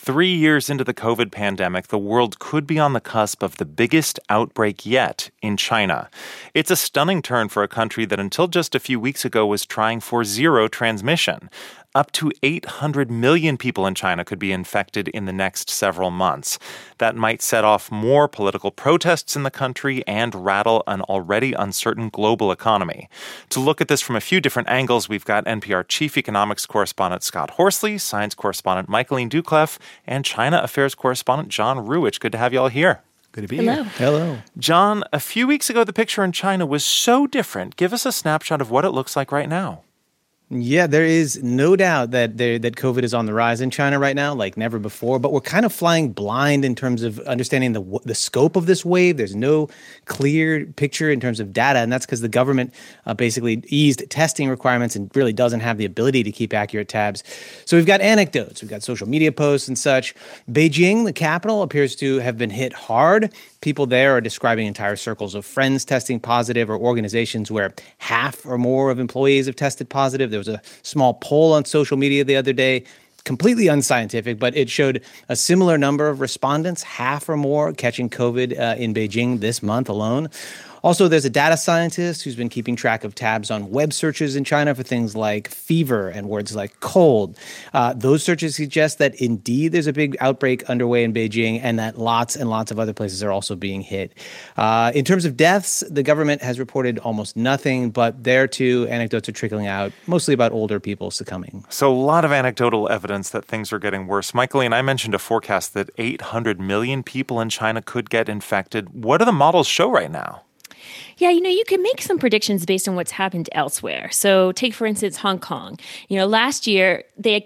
3 years into the COVID pandemic, the world could be on the cusp of the biggest outbreak yet in China. It's a stunning turn for a country that until just a few weeks ago was trying for zero transmission. Up to 800 million people in China could be infected in the next several months. That might set off more political protests in the country and rattle an already uncertain global economy. To look at this from a few different angles, we've got NPR chief economics correspondent Scott Horsley, science correspondent Michaeline Doucleff, and China affairs correspondent John Ruwitch. Good to have you all here. Good to be here. Hello. John, a few weeks ago, the picture in China was so different. Give us a snapshot of what it looks like right now. Yeah, there is no doubt that COVID is on the rise in China right now, like never before. But we're kind of flying blind in terms of understanding the scope of this wave. There's no clear picture in terms of data, and that's because the government basically eased testing requirements and really doesn't have the ability to keep accurate tabs. So we've got anecdotes, we've got social media posts and such. Beijing, the capital, appears to have been hit hard. People there are describing entire circles of friends testing positive or organizations where half or more of employees have tested positive. There was a small poll on social media the other day, completely unscientific, but it showed a similar number of respondents, half or more, catching COVID in Beijing this month alone. Also, there's a data scientist who's been keeping track of tabs on web searches in China for things like fever and words like cold. Those searches suggest that indeed there's a big outbreak underway in Beijing and that lots and lots of other places are also being hit. In terms of deaths, the government has reported almost nothing, but there too, anecdotes are trickling out, mostly about older people succumbing. So a lot of anecdotal evidence that things are getting worse. Michaeline, I mentioned a forecast that 800 million people in China could get infected. What do the models show right now? Yeah, you can make some predictions based on what's happened elsewhere. So take, for instance, Hong Kong. Last year,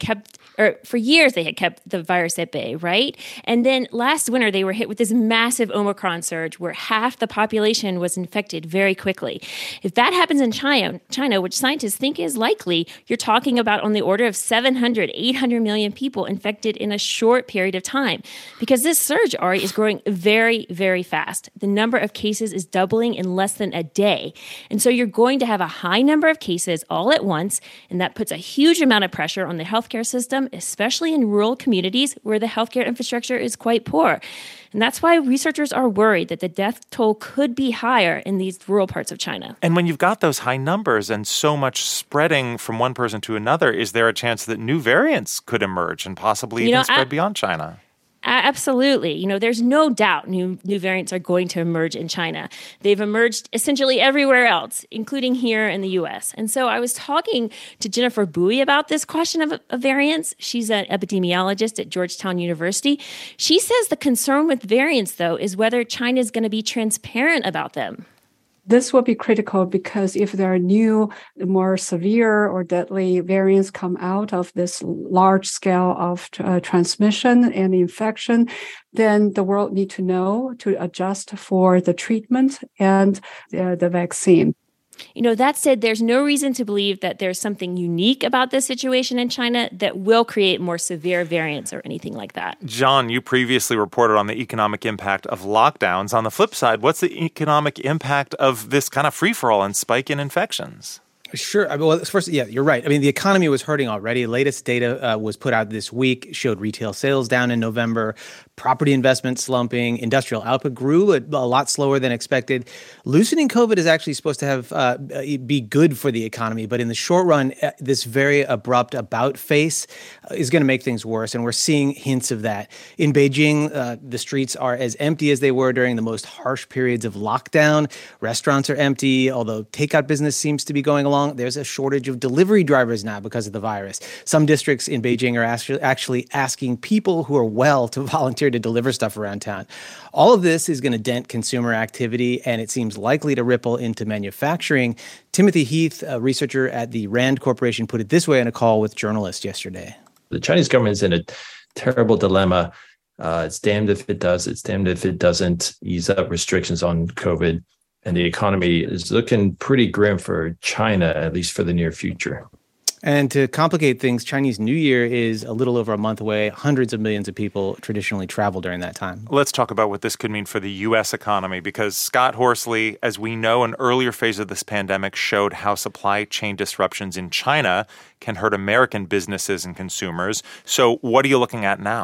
for years they had kept the virus at bay, right? And then last winter, they were hit with this massive Omicron surge where half the population was infected very quickly. If that happens in China, which scientists think is likely, you're talking about on the order of 700, 800 million people infected in a short period of time. Because this surge, Ari, is growing very, very fast. The number of cases is doubling in less than a day. And so you're going to have a high number of cases all at once, and that puts a huge amount of pressure on the healthcare system, especially in rural communities where the healthcare infrastructure is quite poor. And that's why researchers are worried that the death toll could be higher in these rural parts of China. And when you've got those high numbers and so much spreading from one person to another, is there a chance that new variants could emerge and possibly even spread beyond China? Absolutely. There's no doubt new variants are going to emerge in China. They've emerged essentially everywhere else, including here in the U.S. And so I was talking to Jennifer Bowie about this question of variants. She's an epidemiologist at Georgetown University. She says the concern with variants, though, is whether China is going to be transparent about them. This will be critical because if there are new, more severe or deadly variants come out of this large scale of transmission and infection, then the world need to know to adjust for the treatment and the vaccine. That said, there's no reason to believe that there's something unique about this situation in China that will create more severe variants or anything like that. John, you previously reported on the economic impact of lockdowns. On the flip side, what's the economic impact of this kind of free-for-all and spike in infections? Sure. Well, first, yeah, you're right. The economy was hurting already. Latest data was put out this week, showed retail sales down in November, property investment slumping, industrial output grew a lot slower than expected. Loosening COVID is actually supposed to have be good for the economy, but in the short run, this very abrupt about face is going to make things worse, and we're seeing hints of that. In Beijing, the streets are as empty as they were during the most harsh periods of lockdown. Restaurants are empty, although takeout business seems to be going along. There's a shortage of delivery drivers now because of the virus. Some districts in Beijing are actually asking people who are well to volunteer to deliver stuff around town. All of this is going to dent consumer activity, and it seems likely to ripple into manufacturing. Timothy Heath, a researcher at the RAND Corporation, put it this way in a call with journalists yesterday. The Chinese government is in a terrible dilemma. It's damned if it does. It's damned if it doesn't ease up restrictions on COVID. And the economy is looking pretty grim for China, at least for the near future. And to complicate things, Chinese New Year is a little over a month away. Hundreds of millions of people traditionally travel during that time. Let's talk about what this could mean for the U.S. economy, because Scott Horsley, as we know, an earlier phase of this pandemic showed how supply chain disruptions in China can hurt American businesses and consumers. So what are you looking at now?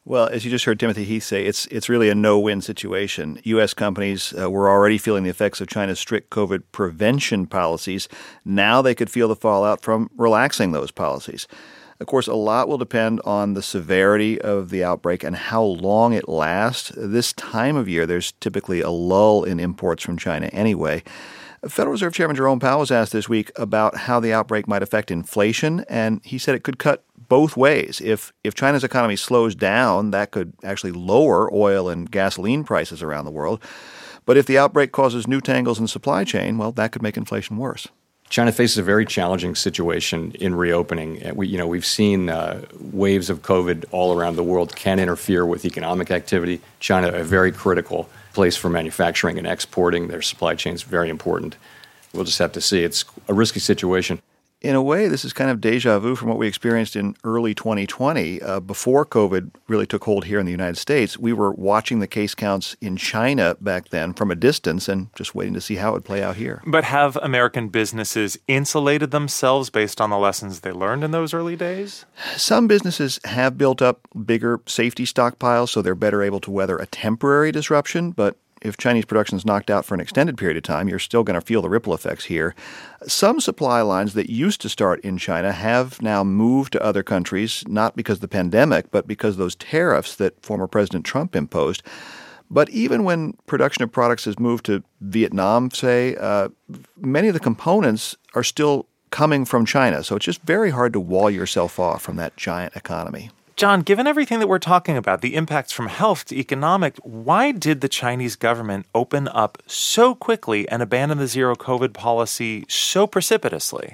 Well, as you just heard Timothy Heath say, it's really a no-win situation. U.S. companies were already feeling the effects of China's strict COVID prevention policies. Now they could feel the fallout from relaxing those policies. Of course, a lot will depend on the severity of the outbreak and how long it lasts. This time of year, there's typically a lull in imports from China anyway. Federal Reserve Chairman Jerome Powell was asked this week about how the outbreak might affect inflation, and he said it could cut both ways. If China's economy slows down, that could actually lower oil and gasoline prices around the world. But if the outbreak causes new tangles in the supply chain, well, that could make inflation worse. China faces a very challenging situation in reopening. We've seen waves of COVID all around the world can interfere with economic activity. China, a very critical place for manufacturing and exporting. Their supply chain is very important. We'll just have to see. It's a risky situation. In a way, this is kind of deja vu from what we experienced in early 2020. Before COVID really took hold here in the United States, we were watching the case counts in China back then from a distance and just waiting to see how it would play out here. But have American businesses insulated themselves based on the lessons they learned in those early days? Some businesses have built up bigger safety stockpiles, so they're better able to weather a temporary disruption, but if Chinese production is knocked out for an extended period of time, you're still going to feel the ripple effects here. Some supply lines that used to start in China have now moved to other countries, not because of the pandemic, but because of those tariffs that former President Trump imposed. But even when production of products has moved to Vietnam, say, many of the components are still coming from China. So it's just very hard to wall yourself off from that giant economy. John, given everything that we're talking about, the impacts from health to economic, why did the Chinese government open up so quickly and abandon the zero COVID policy so precipitously?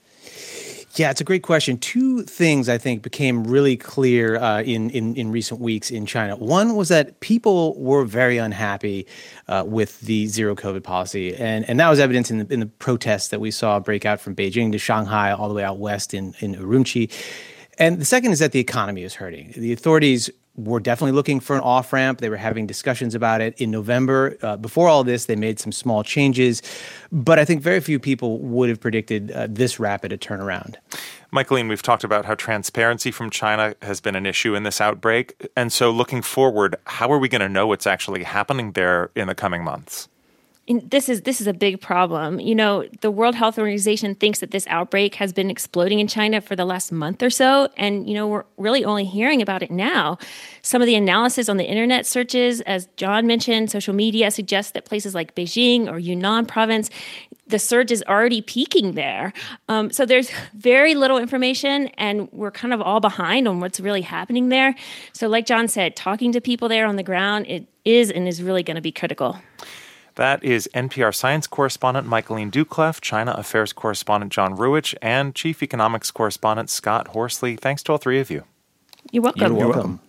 Yeah, it's a great question. Two things I think became really clear in recent weeks in China. One was that people were very unhappy with the zero COVID policy, and that was evident in the protests that we saw break out from Beijing to Shanghai all the way out west in Urumqi. And the second is that the economy is hurting. The authorities were definitely looking for an off-ramp. They were having discussions about it in November. Before all this, they made some small changes. But I think very few people would have predicted this rapid a turnaround. Michaeline, we've talked about how transparency from China has been an issue in this outbreak. And so looking forward, how are we going to know what's actually happening there in the coming months? This is a big problem. The World Health Organization thinks that this outbreak has been exploding in China for the last month or so. And, we're really only hearing about it now. Some of the analysis on the internet searches, as John mentioned, social media suggests that places like Beijing or Yunnan province, the surge is already peaking there. So there's very little information, and we're kind of all behind on what's really happening there. So like John said, talking to people there on the ground, it is really going to be critical. That is NPR science correspondent Michaeline Doucleff, China affairs correspondent John Ruwitch, and chief economics correspondent Scott Horsley. Thanks to all three of you. You're welcome. You're welcome.